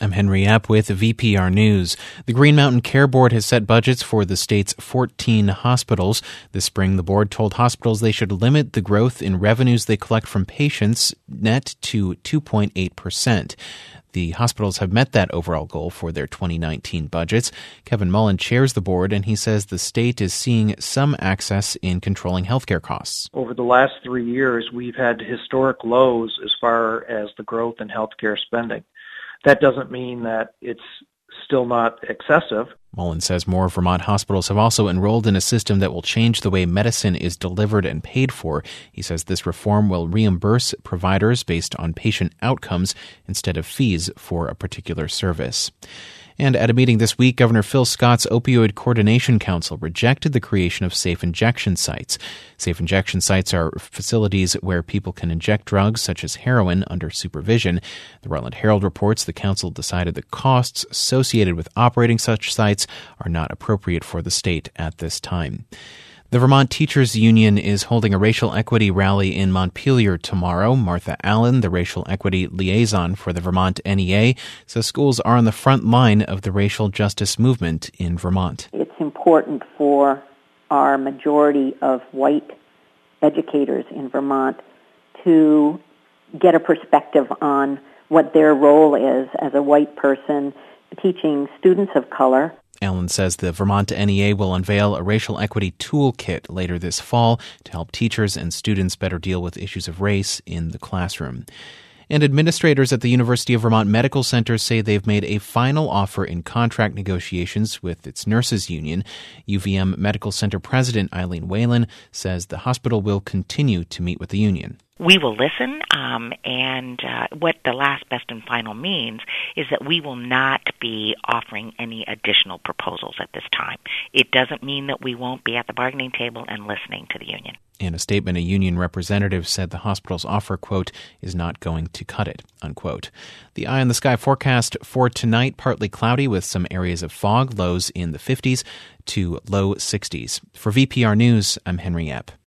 I'm Henry Epp with VPR News. The Green Mountain Care Board has set budgets for the state's 14 hospitals. This spring, the board told hospitals they should limit the growth in revenues they collect from patients net to 2.8%. The hospitals have met that overall goal for their 2019 budgets. Kevin Mullen chairs the board, and he says the state is seeing some access in controlling healthcare costs. Over the last 3 years, we've had historic lows as far as the growth in healthcare spending. That doesn't mean that it's still not excessive. Mullen says more Vermont hospitals have also enrolled in a system that will change the way medicine is delivered and paid for. He says this reform will reimburse providers based on patient outcomes instead of fees for a particular service. And at a meeting this week, Governor Phil Scott's Opioid Coordination Council rejected the creation of safe injection sites. Safe injection sites are facilities where people can inject drugs such as heroin under supervision. The Rutland Herald reports the council decided the costs associated with operating such sites are not appropriate for the state at this time. The Vermont Teachers Union is holding a racial equity rally in Montpelier tomorrow. Martha Allen, the racial equity liaison for the Vermont NEA, says schools are on the front line of the racial justice movement in Vermont. It's important for our majority of white educators in Vermont to get a perspective on what their role is as a white person teaching students of color. Allen says the Vermont NEA will unveil a racial equity toolkit later this fall to help teachers and students better deal with issues of race in the classroom. And administrators at the University of Vermont Medical Center say they've made a final offer in contract negotiations with its nurses union. UVM Medical Center President Eileen Whalen says the hospital will continue to meet with the union. We will listen, and what the last, best, and final means is that we will not be offering any additional proposals at this time. It doesn't mean that we won't be at the bargaining table and listening to the union. In a statement, a union representative said the hospital's offer, quote, is not going to cut it, unquote. The eye on the sky forecast for tonight, partly cloudy with some areas of fog, lows in the 50s to low 60s. For VPR News, I'm Henry Epp.